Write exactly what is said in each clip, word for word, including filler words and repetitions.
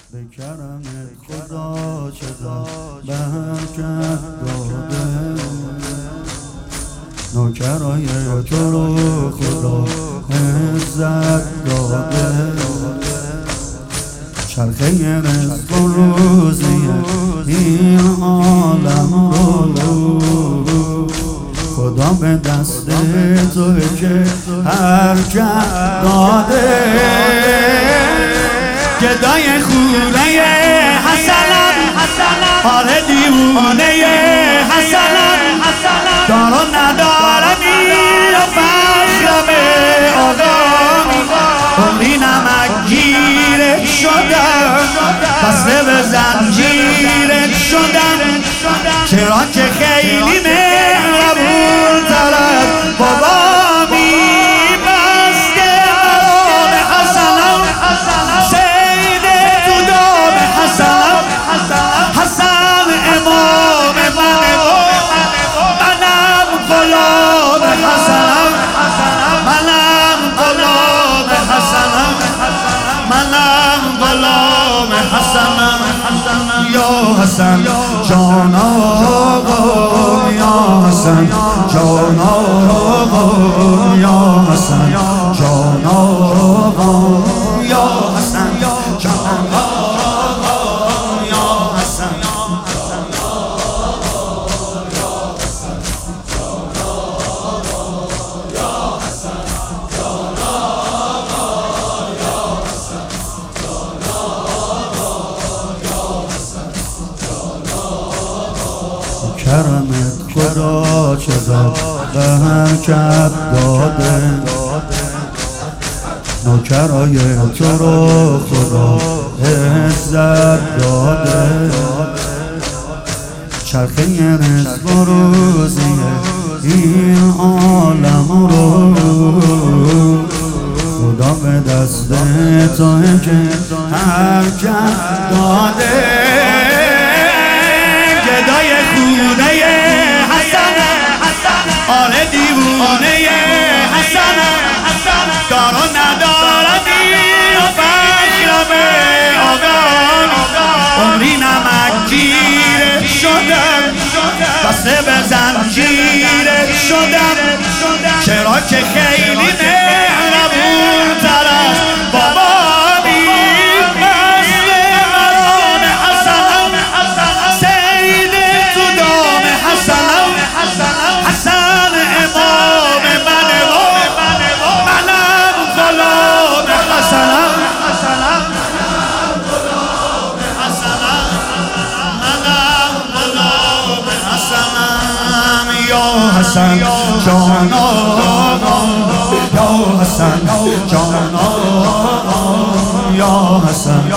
به کرمت خدا چقدر برکت داده، نوکرای تو رو خدا عزت داده. چرخه رزق و روزی این عالم رو خدا به دست تو که حرکت داده. گدای خونه حسنم، آره دیوونه حسنم، دار و ندارمی و فخرم آدمی، عمری نمک گیرت شدم، بسته به زنجیرت شدم، چرا که خیلی مهربون تر از بابامی. بسته مرام حسنم، سید تو دام حسنم، حسن امام منه، منم غلام حسنم، منم غلام حسنم، منم غلام حسنم. یا حسن جان آقا، یا حسن جان آقا، یا حسن جان آقا، یا حسن جان آقا، یا حسن کرمت خدا چقدر برکت داده، نوکرای تو رو خدا عزت داده. چرخه رزق و روزی این عالم رو خدا به دست تو که حرکت داده. گدای خونه حسنم، آره دیوونه حسنم، دار و ندارمی و فخرم آقام، عمری نمک گیرت شدم، بسته به زنجیرت شدم، چرا که خیلی مهربون تر از بابامی. بسته مرام حسنم، سید تو دام حسنم، حسن امام منه، منم غلام حسنم، منم غلام حسنم. یا حسن جان آقا، یا حسن جان آقا، یا حسن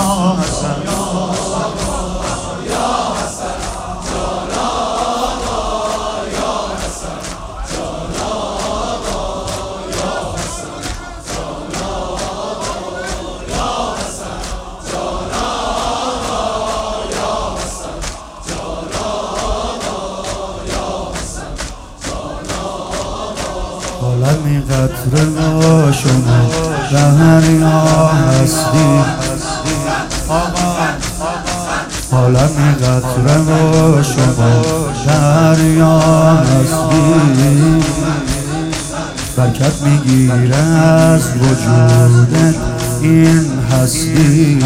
عالمی قطره با شما دریا هستی، عالمی قطره با شما دریا هستی، برکت میگیره از وجودت این هستی.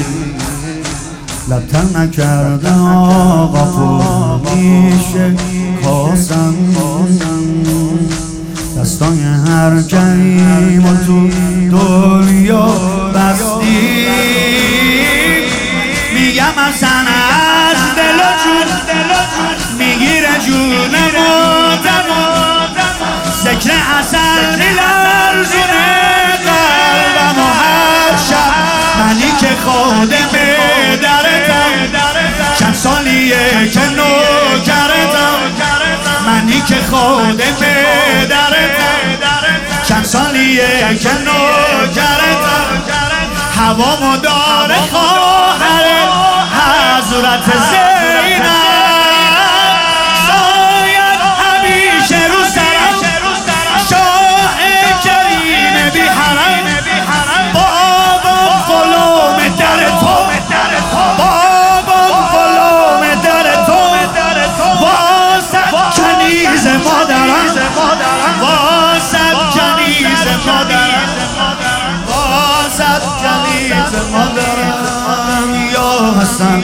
لبتر نکرده آقا پر میشه کاسم، دستای هر کریم و تو دنیا بستی. میگم اصلا از دل و جون میگیره جونم و دمم، ذکر اصل میلرزونه قلبم و هر شب، منی که خادم درتم، چند سالیه که نوکرتم، منی که خادم درتم، چند سالیه که نوکرتم، هوامو داره خواهر حضرت زینب، شاید همیشه رو سرم شاه کریم بی حرم، بابا غلام در تو عزیز مادرم یا حسن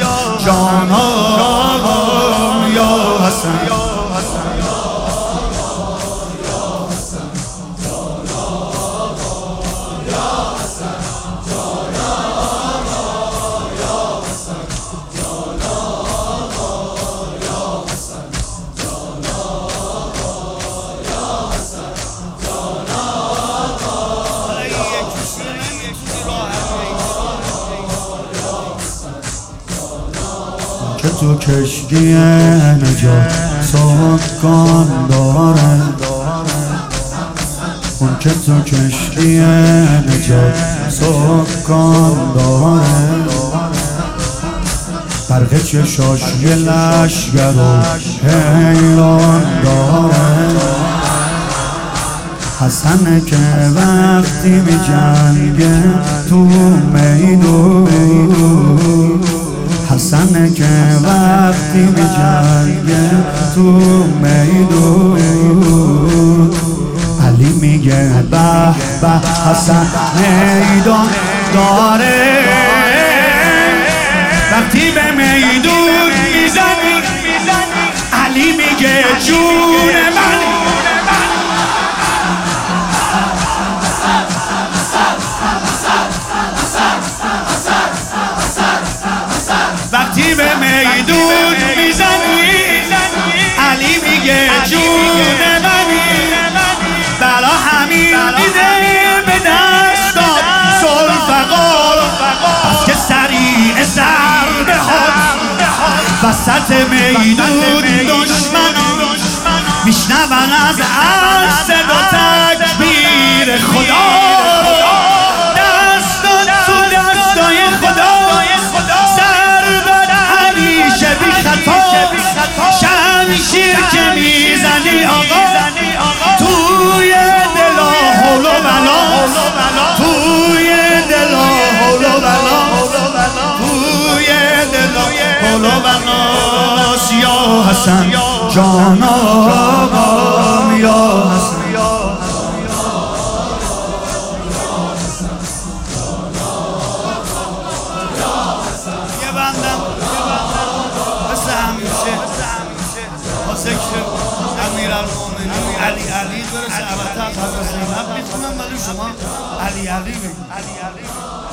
جانم یا حسن که تو کشتی نجات سکان داره، اون که تو کشتی نجات سکان داره، برق چشاش یه لشگر و حیران داره. حسن که وقتی می جنگه تو میدون، حسن که وقتی می جنگه تو میدون، علی میگه به به حسن میدان داره. وقتی به میدون میزنی علی میگه جون من. وقتی به میدون میزنی علی میگه جون منی. بلا همین دیده به دست داد ذوالفقار، پس که سریع ضربه ها وسط میدون دشمنان میشنون از عرض صدا تکبیر خدا. دستان تو دستای خدا شمشیر که میزنی آقا توی دلا حول و بلا، توی دلا حول و بلا، توی دلا حول و بلاست یا حسن جانم یا حسن. یه بندم مثل همیشه ذکر امیرالمومنین علی علی برسه. البته از حضرت زینب میتونم ولی شما علی علی بگید.